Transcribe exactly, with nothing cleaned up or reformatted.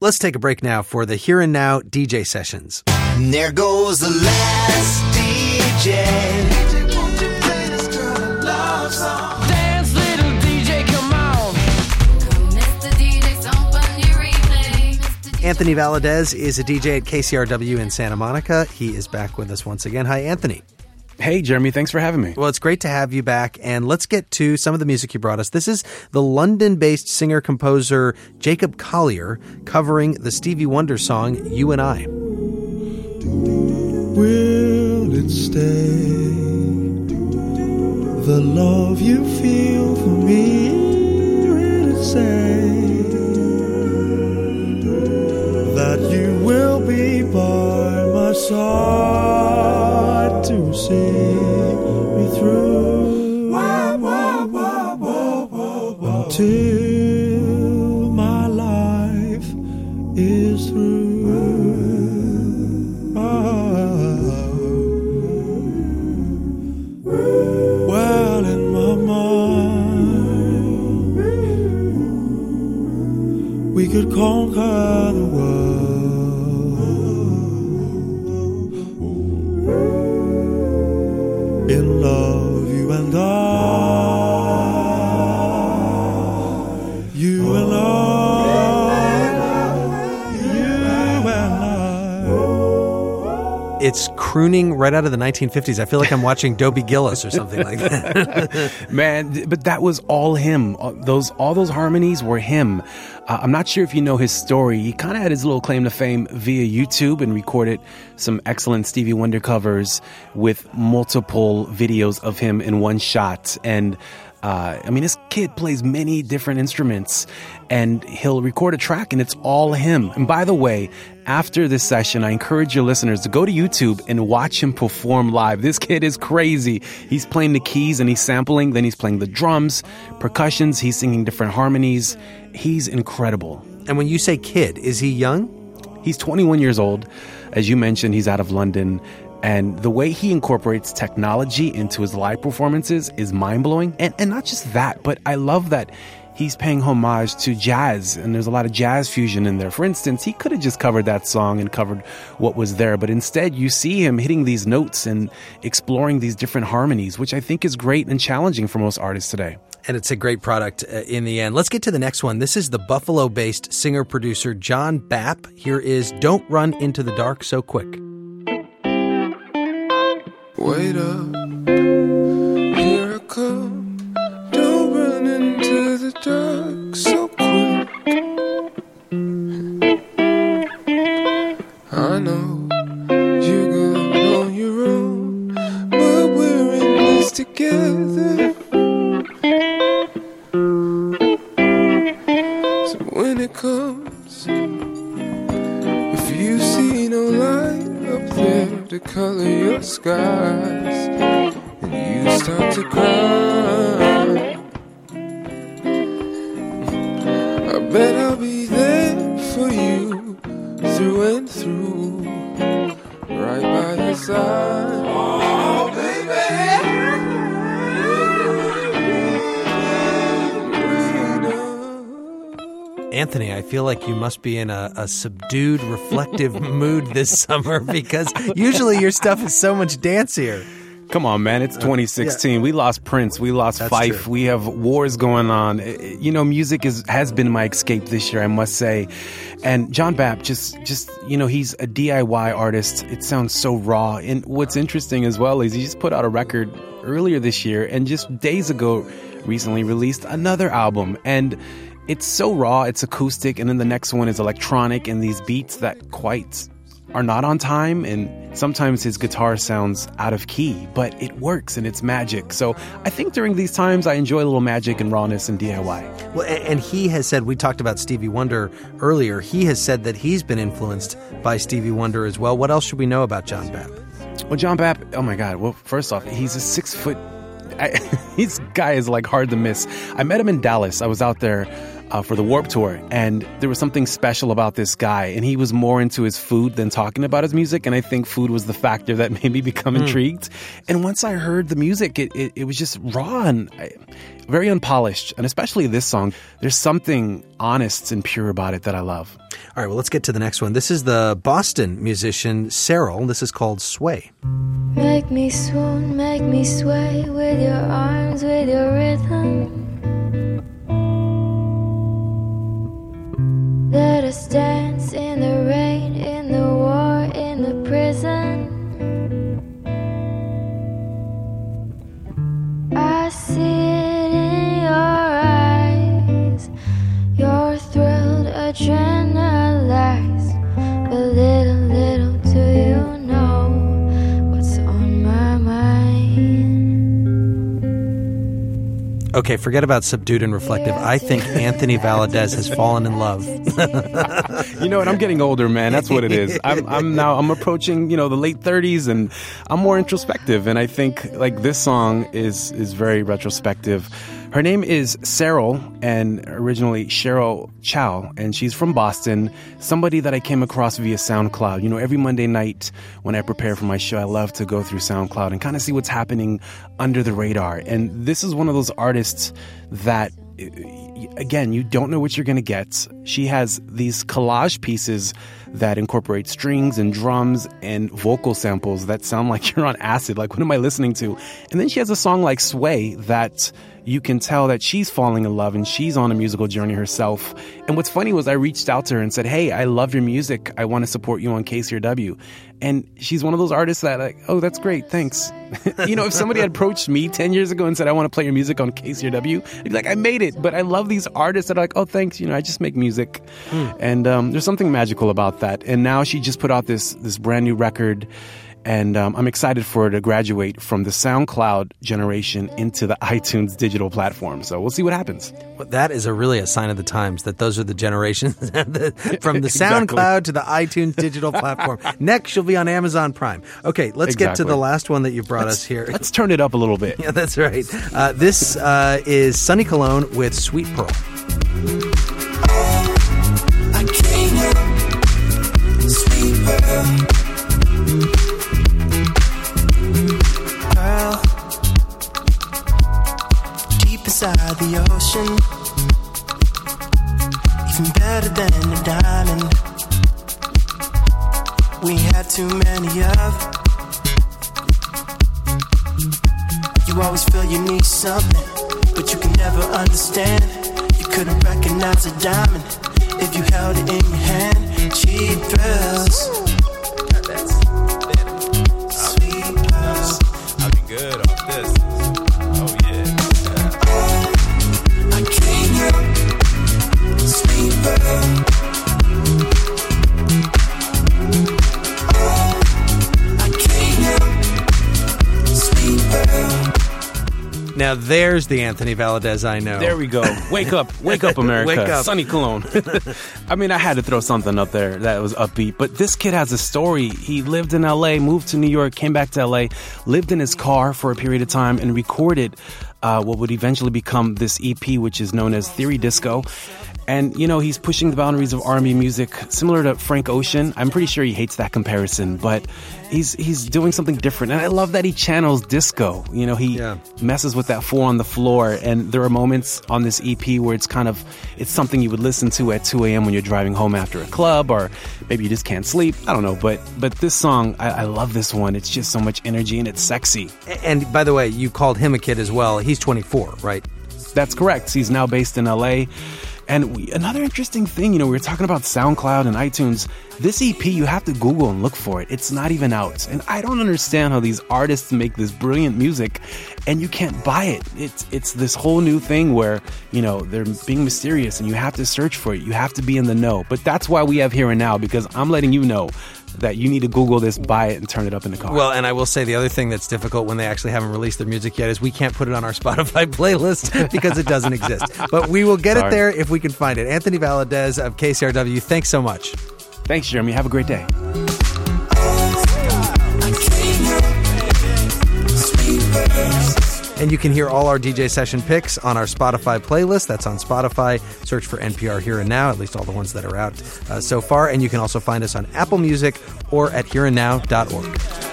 Let's take a break now for the Here and Now D J sessions. And there goes the last D J. D J, won't you play this kind of love song? Dance, little D J, come on. Mister D J, something you replay. Mister D J. Anthony Valadez is a D J at K C R W in Santa Monica. He is back with us once again. Hi, Anthony. Hey, Jeremy, thanks for having me. Well, it's great to have you back, and let's get to some of the music you brought us. This is the London-based singer-composer Jacob Collier covering the Stevie Wonder song, You and I. Will it stay? The love you feel for me, will it say that you will be by my side to see me through until my life is through? Oh. Well, in my mind, we could conquer the world. In love, you and I, you and I, you and I. It's crooning right out of the nineteen fifties. I feel like I'm watching Dobie Gillis or something like that. Man, but that was all him. All those, all those harmonies were him. Uh, I'm not sure if you know his story. He kind of had his little claim to fame via YouTube and recorded some excellent Stevie Wonder covers with multiple videos of him in one shot. And Uh, I mean, this kid plays many different instruments, and he'll record a track, and it's all him. And by the way, after this session, I encourage your listeners to go to YouTube and watch him perform live. This kid is crazy. He's playing the keys, and he's sampling. Then he's playing the drums, percussions. He's singing different harmonies. He's incredible. And when you say kid, is he young? He's twenty-one years old. As you mentioned, he's out of London. And the way he incorporates technology into his live performances is mind-blowing. And and not just that, but I love that he's paying homage to jazz, and there's a lot of jazz fusion in there. For instance, he could have just covered that song and covered what was there, but instead you see him hitting these notes and exploring these different harmonies, which I think is great and challenging for most artists today. And it's a great product uh, in the end. Let's get to the next one. This is the Buffalo-based singer-producer John Bapp. Here is Don't Run Into the Dark So Quick. Wait up, here I come. Don't run into the dark so quick. I know you're good on your own, but we're in this together. So when it comes, if you see no light up there to color your skies, and you start to cry, I bet I'll be there for you through and through, right by your side. Oh, baby. Anthony, I feel like you must be in a, a subdued, reflective mood this summer, because usually your stuff is so much dancier. Come on, man. It's twenty sixteen. Uh, yeah. We lost Prince. We lost That's Fife. True. We have wars going on. You know, music is has been my escape this year, I must say. And John Bapp, just, just you know, he's a D I Y artist. It sounds so raw. And what's interesting as well is he just put out a record earlier this year, and just days ago recently released another album. And it's so raw, it's acoustic, and then the next one is electronic, and these beats that quite are not on time, and sometimes his guitar sounds out of key, but it works and it's magic. So I think during these times I enjoy a little magic and rawness and D I Y. Well, and he has said, we talked about Stevie Wonder earlier, he has said that he's been influenced by Stevie Wonder as well. What else should we know about John Bapp? Well, John Bapp, oh my God, well, first off, he's a six foot I, this guy is like hard to miss. I met him in Dallas. I was out there uh, for the Warped Tour. And there was something special about this guy. And he was more into his food than talking about his music. And I think food was the factor that made me become mm. intrigued. And once I heard the music, it, it, it was just raw and I, very unpolished. And especially this song, there's something honest and pure about it that I love. All right, well, let's get to the next one. This is the Boston musician Cyril. This is called Sway. Make me swoon, make me sway with your arms, with your rhythm. Let us dance in the rain, in the war, in the prison. I see it in your eyes. You're thrilled, adrenalized. But little, little do you know what's on my mind. Okay, forget about subdued and reflective. I think Anthony Valadez has fallen in love. You know what? I'm getting older, man. That's what it is. I'm, I'm now, I'm approaching, you know, the late thirties and I'm more introspective. And I think like this song is, is very retrospective. Her name is Cyril, and originally Cheryl Chow, and she's from Boston, somebody that I came across via SoundCloud. You know, every Monday night when I prepare for my show, I love to go through SoundCloud and kind of see what's happening under the radar. And this is one of those artists that, again, you don't know what you're going to get. She has these collage pieces that incorporate strings and drums and vocal samples that sound like you're on acid. Like, what am I listening to? And then she has a song like Sway that you can tell that she's falling in love and she's on a musical journey herself. And what's funny was I reached out to her and said, hey, I love your music. I want to support you on K C R W. And she's one of those artists that like, oh, that's great. Thanks. You know, if somebody had approached me ten years ago and said, I want to play your music on K C R W, I'd be like, I made it. But I love these artists that are like, oh, thanks. You know, I just make music. Mm. And um, there's something magical about that. And now she just put out this, this brand new record. And um, I'm excited for her to graduate from the SoundCloud generation into the iTunes digital platform. So we'll see what happens. Well, that is a really a sign of the times that those are the generations from the Exactly. SoundCloud to the iTunes digital platform. Next, she'll be on Amazon Prime. Okay, let's Exactly. get to the last one that you brought let's, us here. Let's turn it up a little bit. Yeah, that's right. Uh, this uh, is Sonny Colon with Sweet Pearl. I came up, sweet pearl. Pearl, deep inside the ocean, even better than a diamond. We had too many of. You always feel you need something, but you can never understand. You couldn't recognize a diamond if you held it in your hand. Cheap thrills. I'll be good off this. Oh yeah. I came up, sweet pearl. I came up, sweet pearl. Now there's the Anthony Valadez I know. There we go. Wake up. Wake up, America. Wake up. Sonny Colon. I mean, I had to throw something up there that was upbeat. But this kid has a story. He lived in L A, moved to New York, came back to L A, lived in his car for a period of time, and recorded uh, what would eventually become this E P, which is known as Theory Disco. And, you know, he's pushing the boundaries of R and B music, similar to Frank Ocean. I'm pretty sure he hates that comparison, but he's he's doing something different. And I love that he channels disco. You know, he yeah. messes with that four on the floor. And there are moments on this E P where it's kind of, it's something you would listen to at two a.m. when you're driving home after a club, or maybe you just can't sleep. I don't know. But but this song, I, I love this one. It's just so much energy and it's sexy. And by the way, you called him a kid as well. He's twenty-four, right? That's correct. He's now based in L A. And we, another interesting thing, you know, we were talking about SoundCloud and iTunes. This E P, you have to Google and look for it. It's not even out. And I don't understand how these artists make this brilliant music and you can't buy it. It's it's this whole new thing where, you know, they're being mysterious and you have to search for it. You have to be in the know. But that's why we have Here and Now, because I'm letting you know that you need to Google this, buy it, and turn it up in the car. Well, and I will say the other thing that's difficult when they actually haven't released their music yet is we can't put it on our Spotify playlist because it doesn't exist. But we will get Sorry. it there if we can find it. Anthony Valadez of K C R W, thanks so much. Thanks, Jeremy. Have a great day. And you can hear all our D J session picks on our Spotify playlist. That's on Spotify. Search for N P R Here and Now, at least all the ones that are out uh, so far. And you can also find us on Apple Music or at here and now dot org.